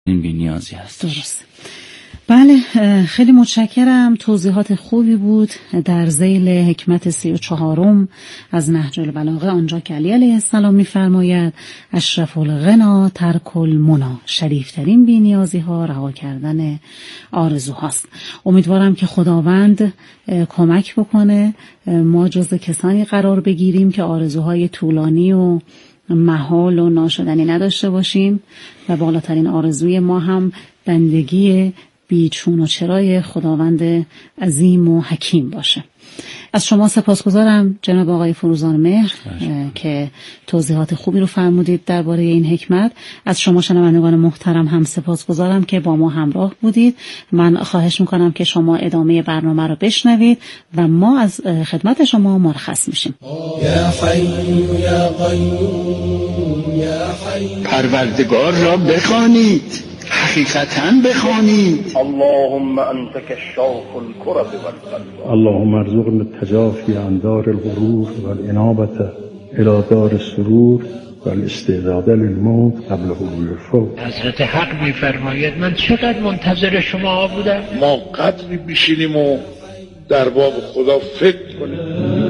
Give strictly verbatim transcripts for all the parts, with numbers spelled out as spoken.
این بی‌نیازی هست. درست. بله، خیلی متشکرم. توضیحات خوبی بود در ذیل حکمت سی و چهارم از نهج البلاغه، آنجا که علی علیه السلام می‌فرماید اشرف الغنا ترک المنی، شریفترین بی‌نیازی ها رها کردن آرزوهاست. امیدوارم که خداوند کمک بکنه ما جز کسانی قرار بگیریم که آرزوهای طولانی و محال و ناشدنی نداشته باشیم و بالاترین آرزوی ما هم بندگی بیچون و چرای خداوند عظیم و حکیم باشه. از شما سپاسگزارم جناب آقای فروزان مهر که توضیحات خوبی رو فرمودید درباره این حکمت. از شما شنوندگان محترم هم سپاسگزارم که با ما همراه بودید. من خواهش میکنم که شما ادامه برنامه رو بشنوید و ما از خدمت شما مرخص میشیم. یا حی یا قیوم یا حی، پروردگار را بخوانید، حقیقتاً بخوانید. اللهم انت کشاف الکرب والبلوا، اللهم ارزقنا التجافی عن دار الغرور والانابة الى دار السرور والاستعداد للموت قبل حلول الفوت. حضرت حق میفرماید من چقدر منتظر شما بودم. ما قدری بشینیم و در باب خدا فکر کنیم.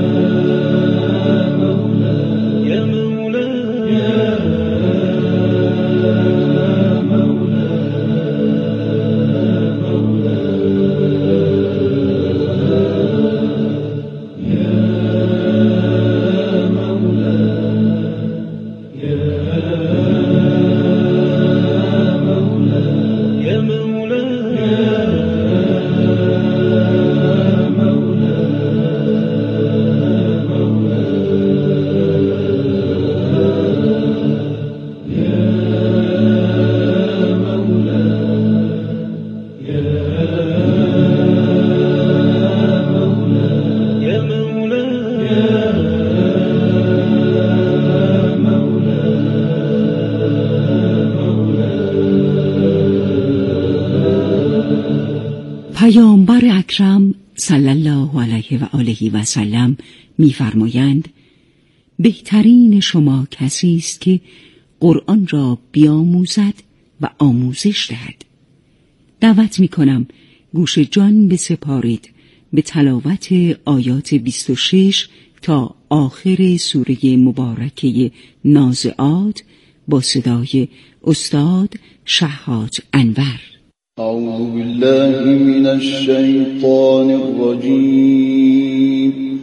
پیامبر اکرم صلی الله علیه و آله و سلم می‌فرمایند بهترین شما کسی است که قرآن را بیاموزد و آموزش دهد. دعوت می‌کنم گوش جان بسپارید به تلاوت آیات بیست و شش تا آخر سوره مبارکه نازعات با صدای استاد شهاب انور. اعوذ بالله من الشیطان الرجیم.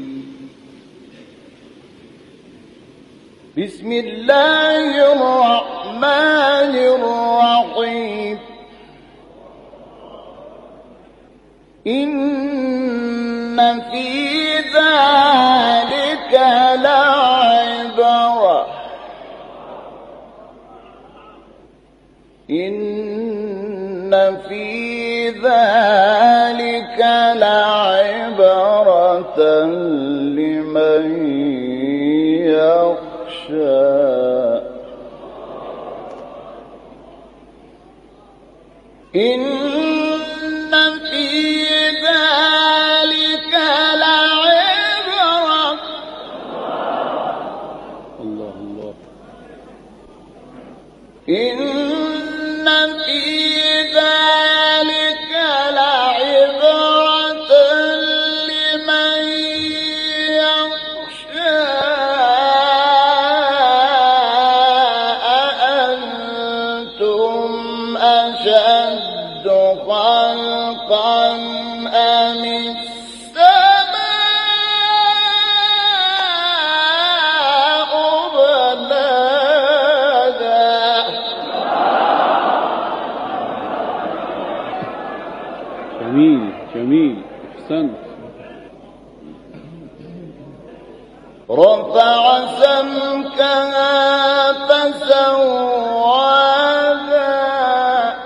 بسم الله الرحمن الرحیم. إن في ذلك لعبرة إن في ذلك لعبرة لمن يخشى إن في ذلك لعبرة الله الله إن في ذلك لعبرة لمن يخشى أأنتم أشد خلقا أم السماء بناها جميل جميل احسنت. رفع سمكها فسواها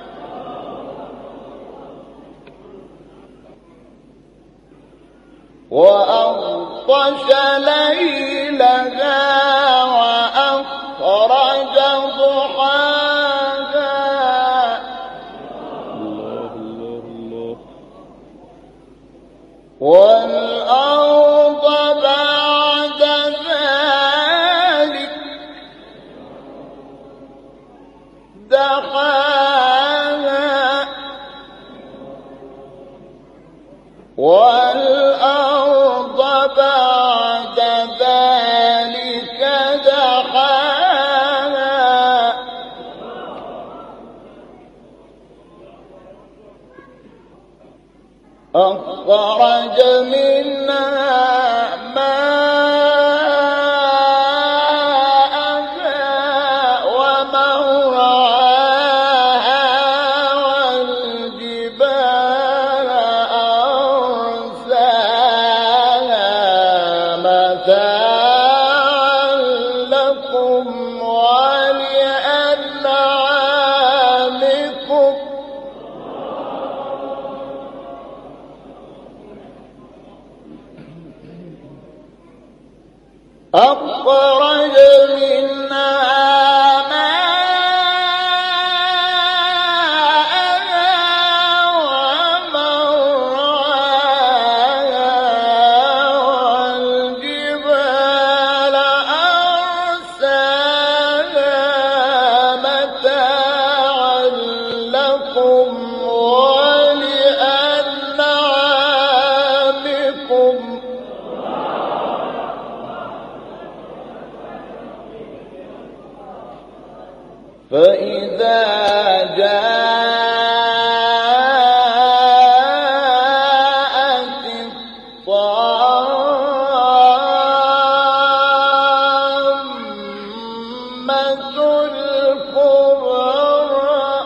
وأغطش ليلها وأخرج ضحاها الله الله الله. والأرض بعد ذلك دحاها والأرض بعد ذلك دحاها أخرج منها أخرج منها ماءها ومرعاها والجبال أرساها متاعا لكم ولأنعامكم فإذا جاءت الطامة الكبرى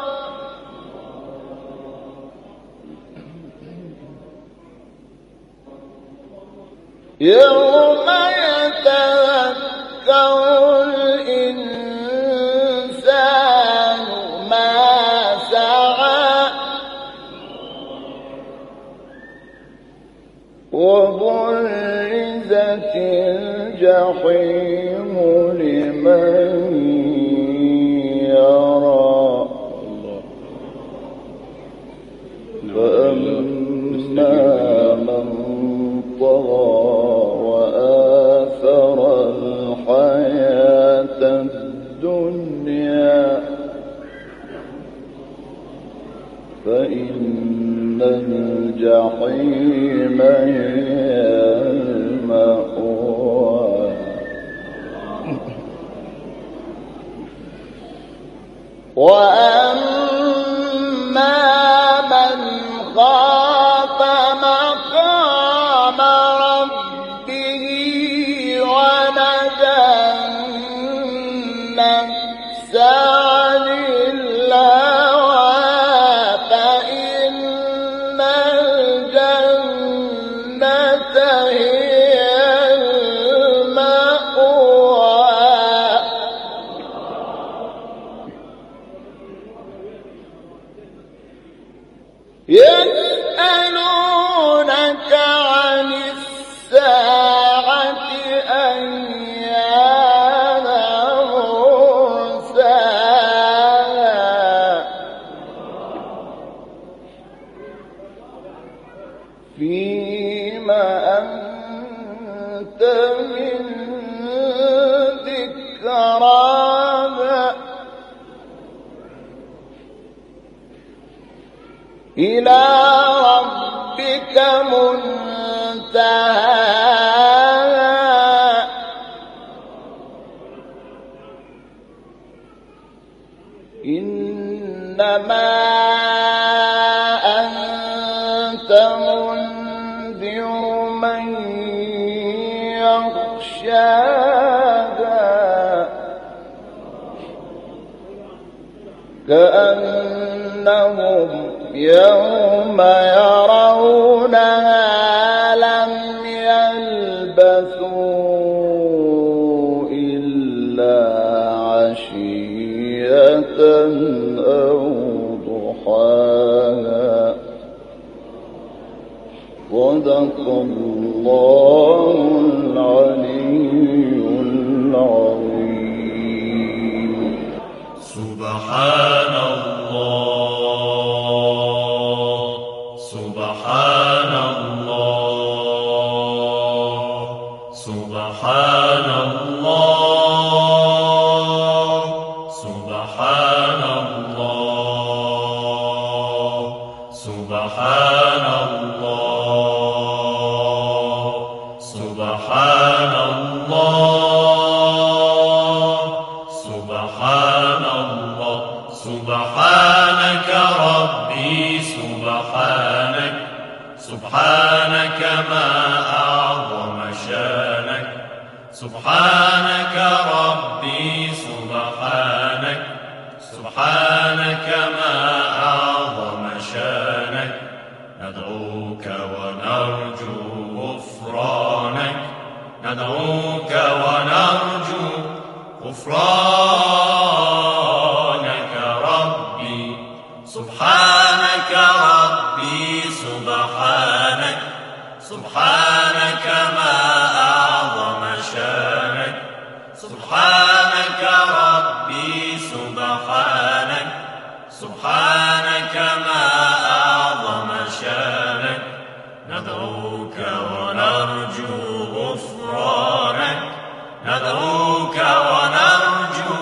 يوم يتذكر الإنسان ما سعى وبرزت الجحيم لمن يرى فأما من طغى وآثر الحياة الدنيا فإن الجحيم هي المأوى وأما من خاف مقام ربه ونهى النفس عن الهوى فإن الجنة هي المأوى يسألونك عن الساعة أيان مرساها فيما أنت من ذكراها إلى ربك منتهاها إنما أنت منذر من يخشاها كأنهم يوم يرونها لم يلبثوا إلا عشية أو ضحاها صدق الله العلي العظيم. سبحان الله سبحان الله سبحان الله سبحان الله سبحان الله سبحان الله سبحان الله سبحانك ربي سبحانك سبحانك ما أعظم شانك سبحانك ربي سبحانك سبحانك ما أعظم شانك ندعوك ونرجو غفرانك ندعوك ونرجو غفرانك ربي سبحانك ربي سبحانك سبحانك ما أعظم شانك سبحانك ربي سبحانك سبحانك ما أعظم شانك ندعوك ونرجو غفرانك ندعوك ونرجو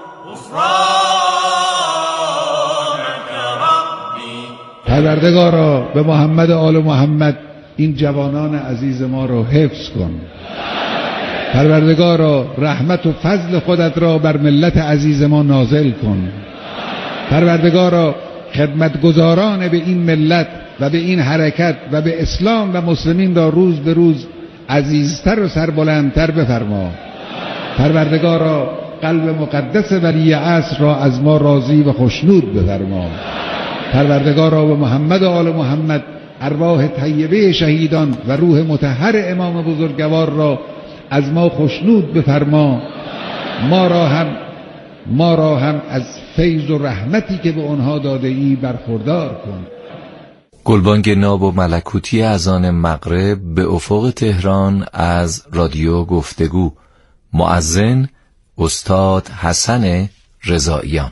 غفرانك ربي. پروردگارا به محمد و آل محمد این جوانان عزیز ما را حفظ کن. پروردگارا رحمت و فضل خودت را بر ملت عزیز ما نازل کن. پروردگارا خدمتگزاران به این ملت و به این حرکت و به اسلام و مسلمین را روز به روز عزیزتر و سربلندتر بفرما. پروردگارا قلب مقدس ولی عصر را از ما راضی و خوشنود بفرما. پروردگارا به محمد و آل محمد ارواح طیبه شهیدان و روح مطهر امام بزرگوار را از ما خوشنود بفرما. ما را هم ما را هم از فیض و رحمتی که به آنها داده ای برخوردار کن. گلبانگ ناب و ملکوتی اذان مغرب به افق تهران از رادیو گفتگو. مؤذن استاد حسن رضاییان.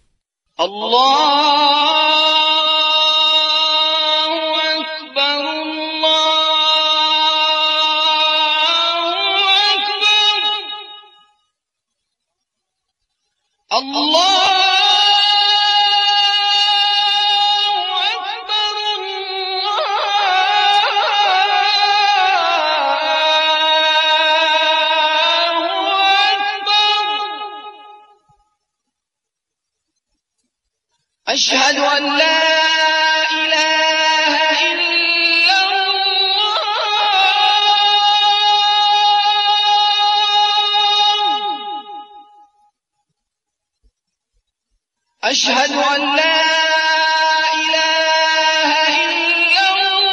الله أشهد أن لا إله إلا الله أشهد أن لا إله إلا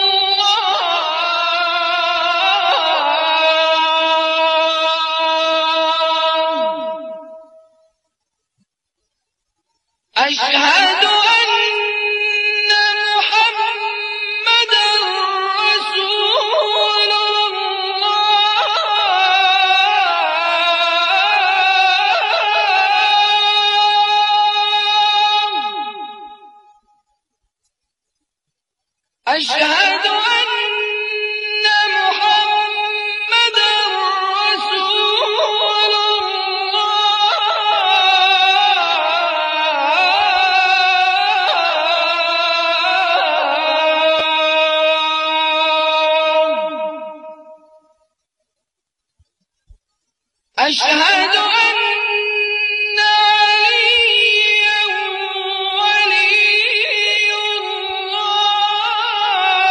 الله أشهد أشهد أن محمدا رسول الله أشهد أن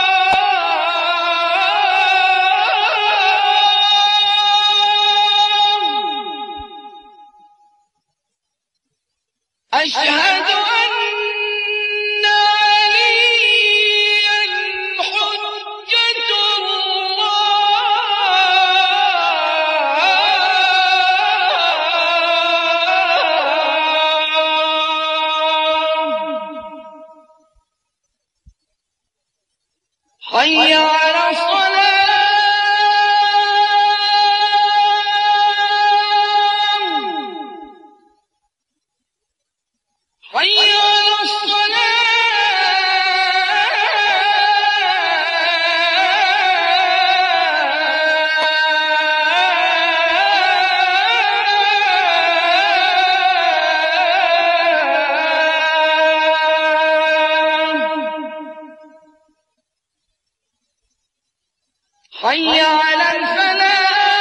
حي على الفلاح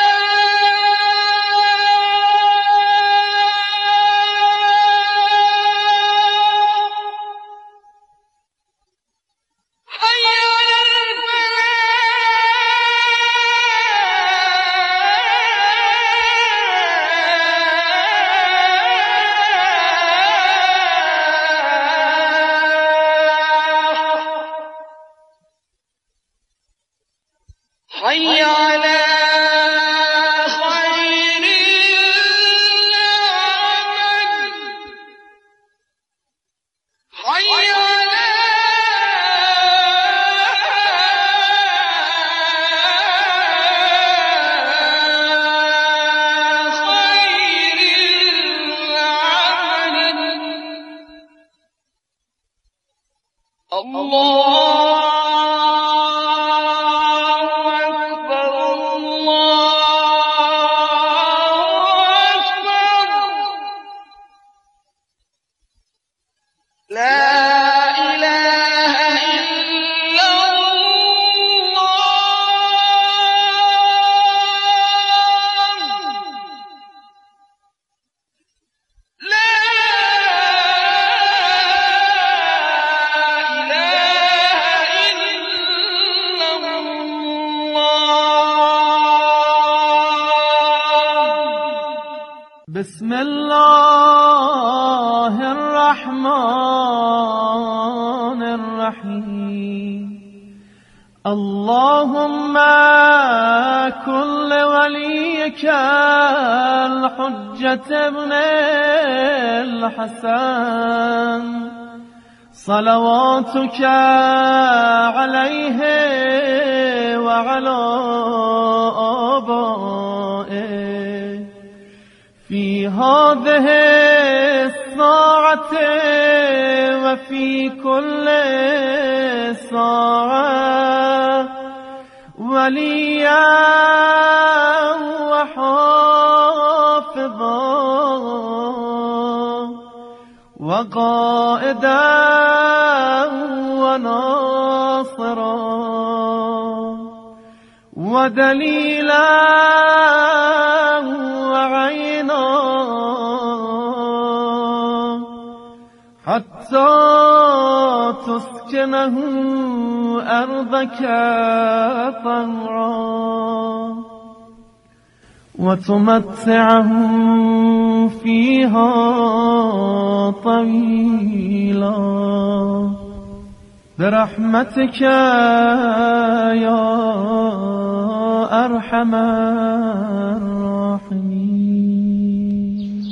حي على خير العمل حي على خير العمل الله بسم الله الرحمن الرحيم اللهم كن لوليك الحجة ابن الحسن صلواتك عليه وعلى آبائه في هذه الساعة وفي كل ساعة وليا وحافظا وقائدا وناصرا ودليلا وعينا حتى تسكنه أرضك طوعا وتمتعه فيها طويلا برحمتك يا أرحم الراحمين.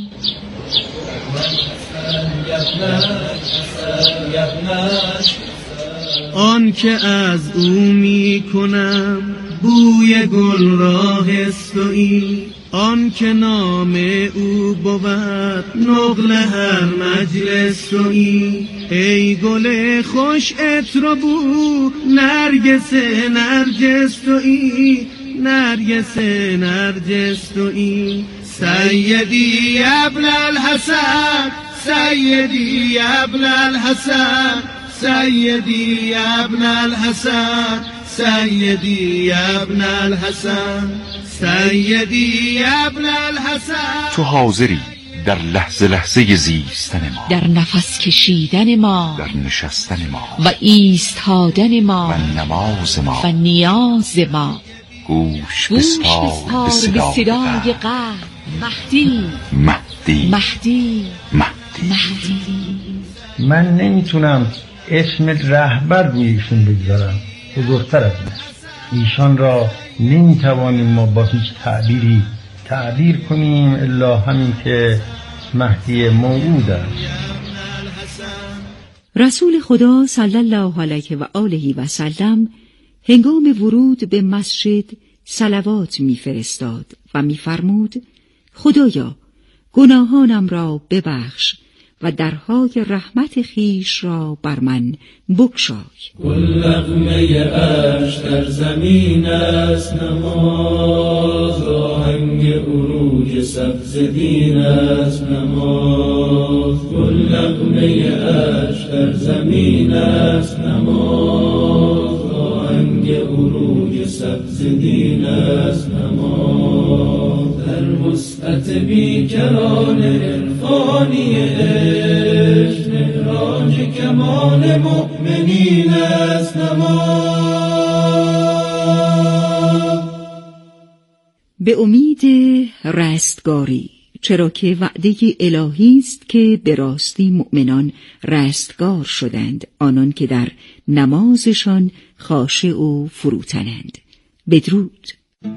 آن که از او می کنم بوی گل را حسوی، آن که نام او بود نقل هر مجلس تویی. ای گل خوش عطر و بو نرگس نرجس تویی، نرگس نرجس تویی. سیدی ابن الحسن، سیدی ابن الحسن، سیدی ابن الحسن، سیدی ابن الحسن، سیدی ابن الحسن. تو حاضری در لحظه لحظه زیستن ما، در نفس کشیدن ما، در نشستن ما و ایستادن ما و نماز ما و نیاز ما. گوش بسپار به صدای قلب. مهدی مهدی مهدی مهدی مهدی. من نمیتونم اسم رهبر روی ایشون بگذارم، بزرگتر از این. ایشان را نمیتوانیم ما با هیچ تعبیری تعبیر کنیم الا همین که مهدی موعود است. رسول خدا صلی الله علیه و آله و سلم هنگام ورود به مسجد صلوات میفرستاد و میفرمود: خدایا گناهانم را ببخش و درهای رحمت خیش را بر من بگشای. گل لقمه اش در زمین است نماز، آهنگ عروج سبز دین است نماز. گل لقمه اش در زمین است نماز، آهنگ عروج سبز دین است نماز، در وسعت بیکران عرفانی عشق معراج کمال مؤمنین است نماز. به امید رستگاری، چرا که وعده الهی است که به راستی مؤمنان رستگار شدند، آنان که در نمازشان خاشع و فروتنند. بدرود.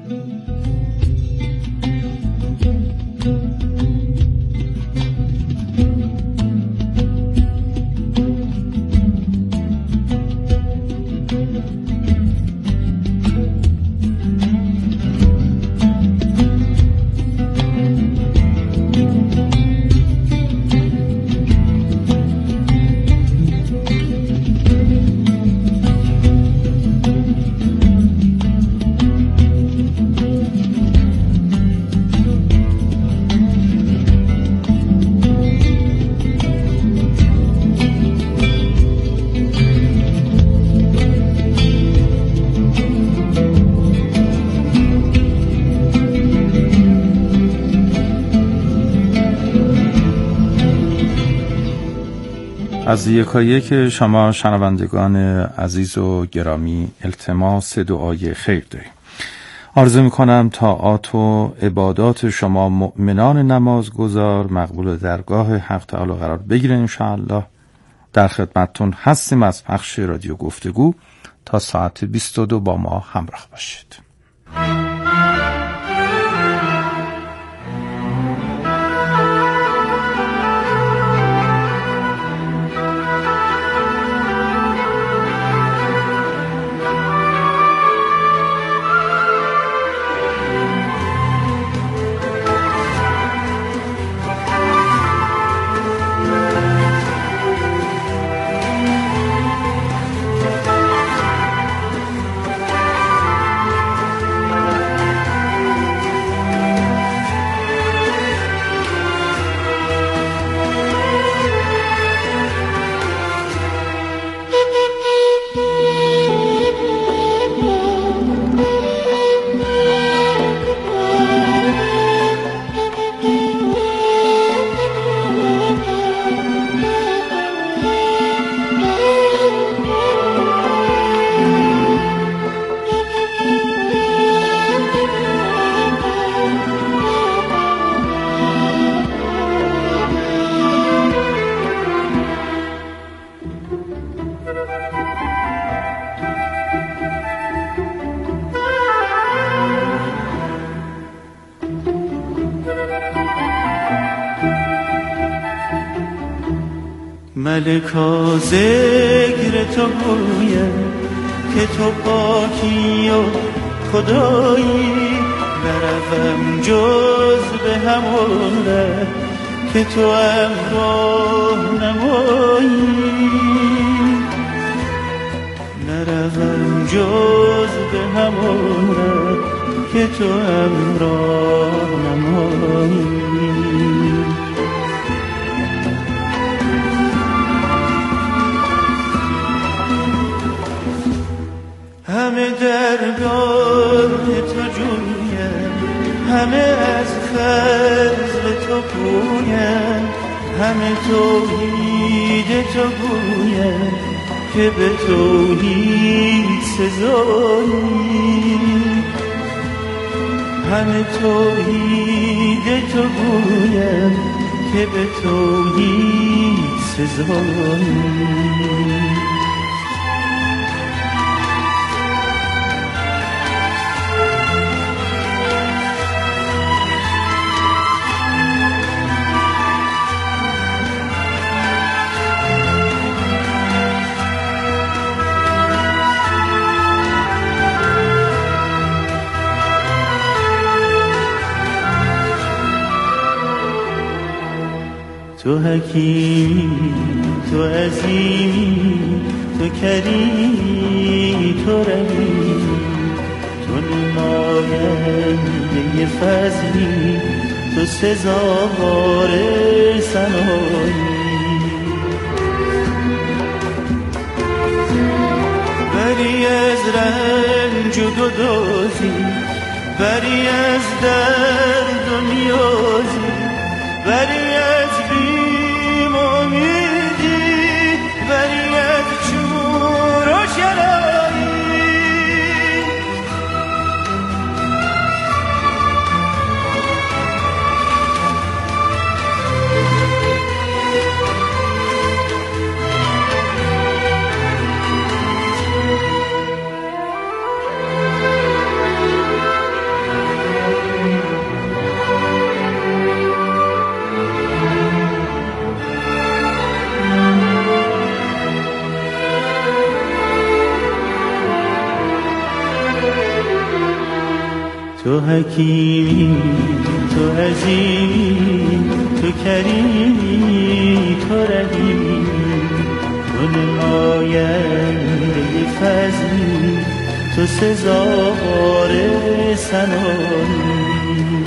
از یکایک شما شنوندگان عزیز و گرامی التماس دعای خیر داریم. آرزو میکنم طاعات و عبادات شما مؤمنان نمازگزار مقبول درگاه حق تعالی قرار بگیره انشاءالله. در خدمتتون هستیم از پخش رادیو گفتگو. تا ساعت بیست و دو با ما همراه باشید. ملکا ذکر تو گویم که تو پاکی و خدایی، نروم جز به همون ره که تو امراه نمایی، نروم جز به همون ره که تو امراه نمایی. همه درگاه تو جویم، همه از فضل تو پویم، همه توحید تو گویم که به توحید سزایی، همه توحید تو گویم که به توحید سزایی. تو حکیمی، تو عظیمی، تو کریمی، تو رحیمی، تو نماینده فضلی، تو سزاوار ثنایی. بری از رنج رنج و گدازی، بری از درد و نیازی، بری از بیم و امیدی، بری از چور و شرایی. تو حکیمی، تو عظیمی، تو کریمی، تو رحیمی، تو نماینده فضلی، تو سزاوار ثنایی.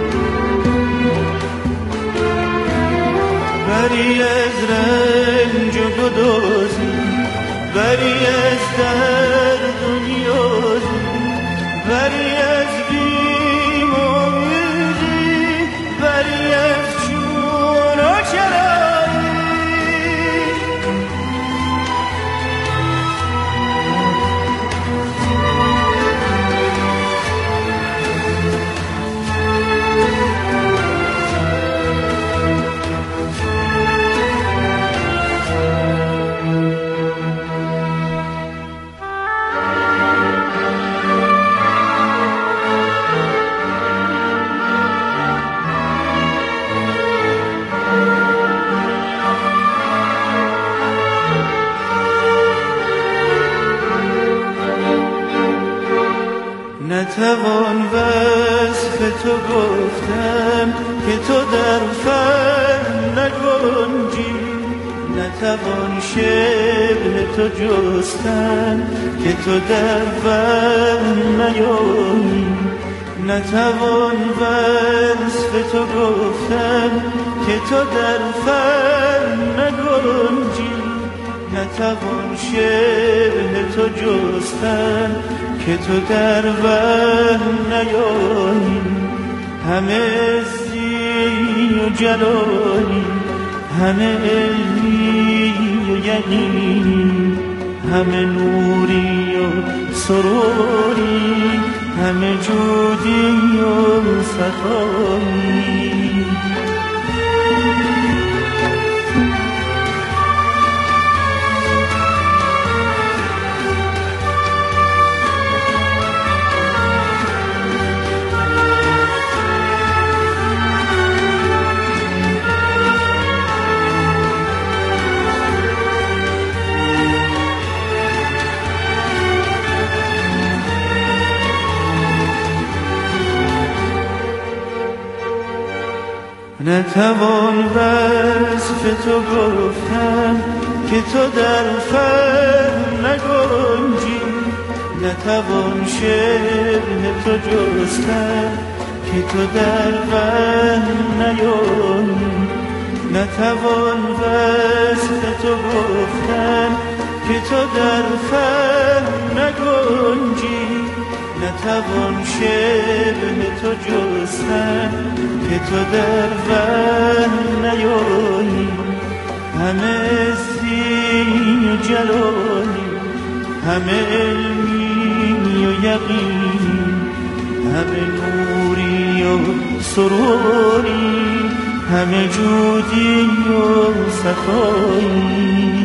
بری از رنج و گدازی، بری از درد و نیازی، بری از بیم و امیدی، بری از چون و چرایی. نتوان وصف تو گفتم که تو در فهم نگنجی، نتوان شبه تو جستن که تو در فهم نیایی. نتوان وصف تو گفتم که تو در فهم نگنجی، نتوان شبه تو جستن که تو در وهم نیایی. همه عزی و جلالی، همه علمی و یقینی، همه نوری و سروری، همه جودی و سخایی. نتوان وصف تو گفتن که تو در فهم نگنجی، نتوان شبه تو جستن که تو در وهم نیایی. نتوان وصف تو گفتن که تو در فهم نگنجی، نتوان شبه تو جستن که تو در وهم نیایی. همه عزی و جلالی، همه علمی و یقینی، همه نوری و سروری، همه جودی و سخایی.